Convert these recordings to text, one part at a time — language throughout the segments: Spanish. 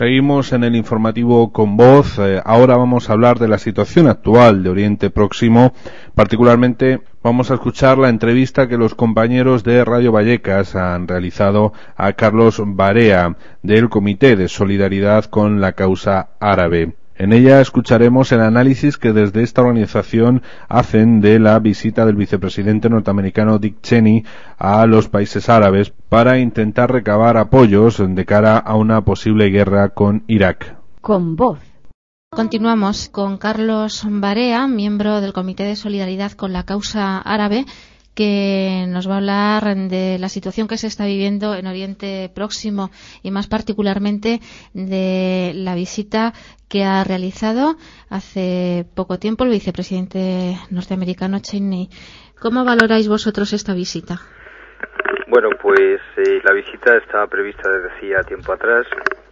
Seguimos en el informativo con voz. Ahora vamos a hablar de la situación actual de Oriente Próximo. Particularmente vamos a escuchar la entrevista que los compañeros de Radio Vallecas han realizado a Carlos Barea, del Comité de Solidaridad con la Causa Árabe. En ella escucharemos el análisis que desde esta organización hacen de la visita del vicepresidente norteamericano Dick Cheney a los países árabes para intentar recabar apoyos de cara a una posible guerra con Irak. Con voz. Continuamos con Carlos Barea, miembro del Comité de Solidaridad con la Causa Árabe, que nos va a hablar de la situación que se está viviendo en Oriente Próximo y más particularmente de la visita que ha realizado hace poco tiempo el vicepresidente norteamericano Cheney. ¿Cómo valoráis vosotros esta visita? Bueno, pues la visita estaba prevista desde hacía tiempo atrás.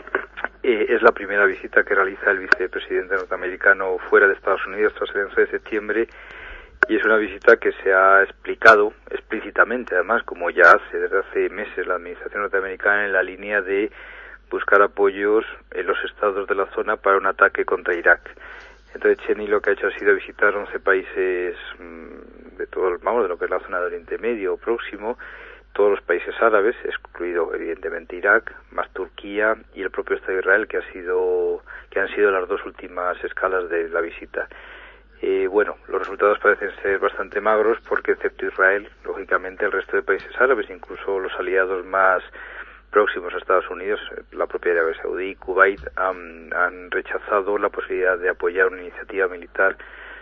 Es la primera visita que realiza el vicepresidente norteamericano fuera de Estados Unidos tras el 11 de septiembre. Y es una visita que se ha explicado explícitamente, además, como ya hace desde hace meses la administración norteamericana, en la línea de buscar apoyos en los estados de la zona para un ataque contra Irak. Entonces Cheney lo que ha hecho ha sido visitar 11 países de todo, vamos, de lo que es la zona de Oriente Medio o Próximo, todos los países árabes, excluido evidentemente Irak, más Turquía y el propio Estado de Israel, que han sido las dos últimas escalas de la visita. Bueno, los resultados parecen ser bastante magros porque, excepto Israel, lógicamente el resto de países árabes, incluso los aliados más próximos a Estados Unidos, la propia Arabia Saudí, Kuwait, han rechazado la posibilidad de apoyar una iniciativa militar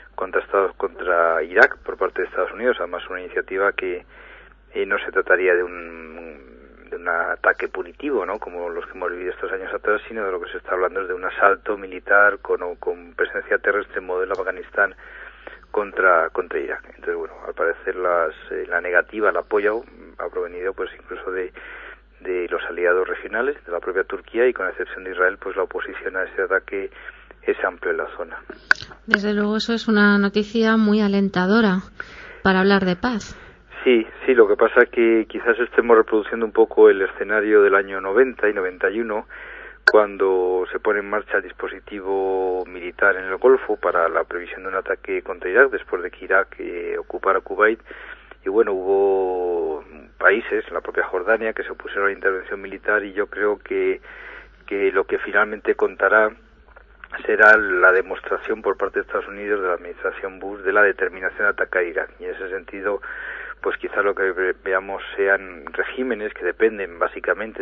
contra Irak por parte de Estados Unidos. Además, una iniciativa que no se trataría de un ataque punitivo, ¿no?, como los que hemos vivido estos años atrás, sino de lo que se está hablando es de un asalto militar con presencia terrestre modelo Afganistán contra Irak. Entonces, bueno, al parecer la negativa, el apoyo ha provenido pues incluso de los aliados regionales, de la propia Turquía, y con la excepción de Israel, pues la oposición a ese ataque es amplia en la zona. Desde luego eso es una noticia muy alentadora para hablar de paz. Sí, lo que pasa es que quizás estemos reproduciendo un poco el escenario del año 90 y 91, cuando se pone en marcha el dispositivo militar en el Golfo para la previsión de un ataque contra Irak, después de que Irak ocupara Kuwait. Y bueno, hubo países, la propia Jordania, que se opusieron a la intervención militar, y yo creo que lo que finalmente contará será la demostración por parte de Estados Unidos, de la administración Bush, de la determinación de atacar a Irak. Y en ese sentido, pues quizás lo que veamos sean regímenes que dependen básicamente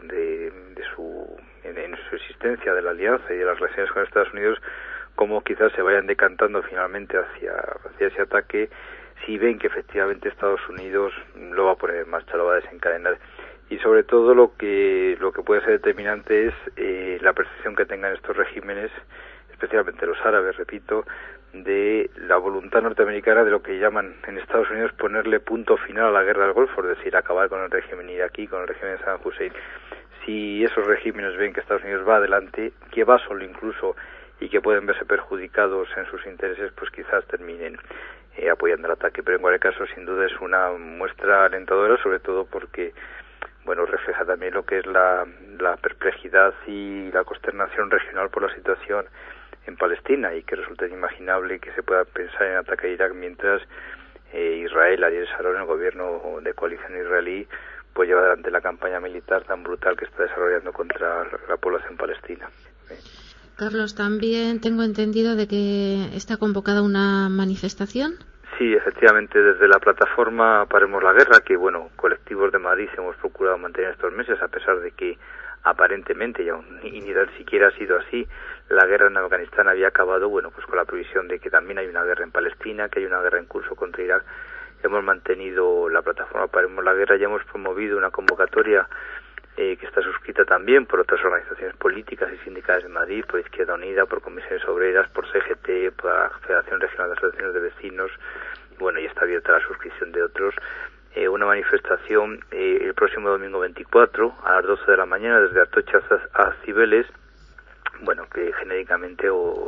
en su existencia de la alianza y de las relaciones con Estados Unidos, como quizás se vayan decantando finalmente hacia ese ataque, si ven que efectivamente Estados Unidos lo va a poner en marcha, lo va a desencadenar. Y sobre todo lo que puede ser determinante es la percepción que tengan estos regímenes, especialmente los árabes, repito, de la voluntad norteamericana de lo que llaman en Estados Unidos ponerle punto final a la guerra del Golfo, es decir, acabar con el régimen iraquí, con el régimen de Saddam Hussein. Si esos regímenes ven que Estados Unidos va adelante, que va solo incluso, y que pueden verse perjudicados en sus intereses, pues quizás terminen apoyando el ataque. Pero en cualquier caso, sin duda es una muestra alentadora, sobre todo porque, bueno, refleja también lo que es la perplejidad y la consternación regional por la situación en Palestina, y que resulta inimaginable que se pueda pensar en atacar a Irak mientras Israel, Ariel Sharon, el gobierno de coalición israelí, pues lleva adelante la campaña militar tan brutal que está desarrollando contra la población palestina. Carlos, también tengo entendido de que está convocada una manifestación. Sí, efectivamente, desde la plataforma Paremos la Guerra, que, bueno, colectivos de Madrid hemos procurado mantener estos meses, a pesar de que aparentemente, y ni tan siquiera ha sido así, la guerra en Afganistán había acabado, bueno, pues con la previsión de que también hay una guerra en Palestina, que hay una guerra en curso contra Irak. Hemos mantenido la plataforma Paremos la Guerra y hemos promovido una convocatoria que está suscrita también por otras organizaciones políticas y sindicales de Madrid, por Izquierda Unida, por Comisiones Obreras, por CGT, por la Federación Regional de Asociaciones de Vecinos, bueno, y está abierta la suscripción de otros. Una manifestación el próximo domingo 24 a las 12 de la mañana desde Atocha a Cibeles, bueno, que genéricamente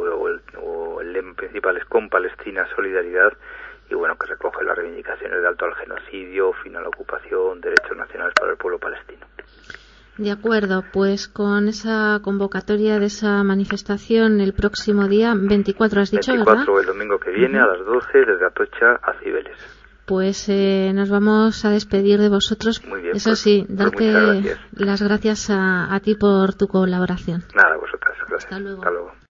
el lema principal es Con Palestina, Solidaridad, y bueno, que recoge las reivindicaciones de alto al genocidio, fin a la ocupación, derechos nacionales para el pueblo palestino. De acuerdo, pues con esa convocatoria de esa manifestación el próximo día 24, has dicho, 24, ¿verdad? El domingo que viene a las 12 desde Atocha a Cibeles. Pues nos vamos a despedir de vosotros. Muy bien, eso pues, sí, pues darte las gracias a ti por tu colaboración. Nada, vosotras, gracias. Hasta luego. Hasta luego.